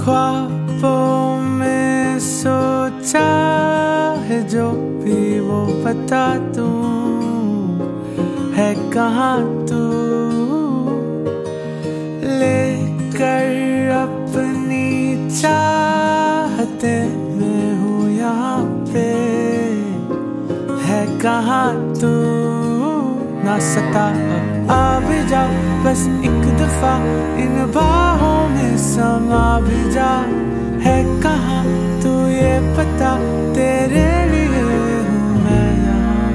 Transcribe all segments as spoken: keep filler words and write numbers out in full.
ख्वाबों में सोचा है जो भी वो बता दूं, है कहाँ तू? लेकर अपनी चाहते मैं हूँ यहाँ पे, है कहाँ तू? ना सता आ भी जा, बस एक दफा इन बाहों में समा भी जा। है कहाँ तू ये पता, तेरे लिए हूँ मैं यहाँ।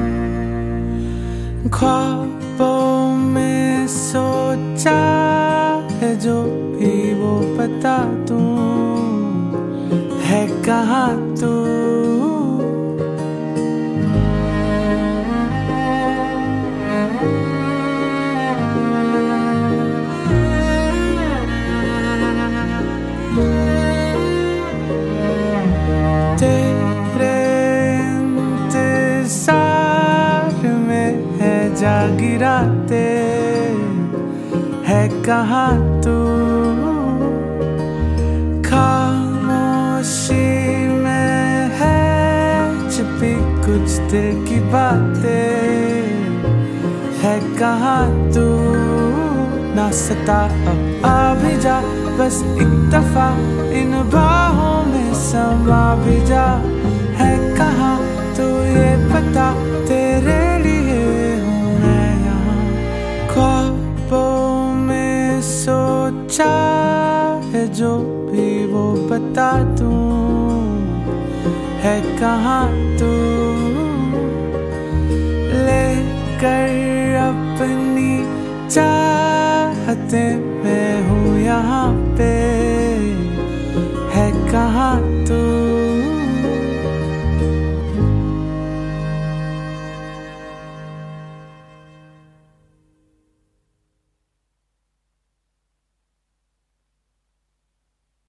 ख्वाबों में सोचा है जो भी वो बता दूं, है कहाँ तू? तेरे इंतजार में है जागी रातें, है कहाँ तू? खामोशी में है छिपी कुछ दिल की बातें, है कहाँ तू? ना सता अब आ भी जा, बस एक दफा इन बाहों में समा भी जा। है कहाँ तू ये पता, तेरे लिए हूँ मैं यहाँ। ख्वाबों में सोचा है जो भी वो बता दूं, है कहाँ तू? लेकर अपनी चाहते मैं हूँ यहाँ पे, है कहाँ तू?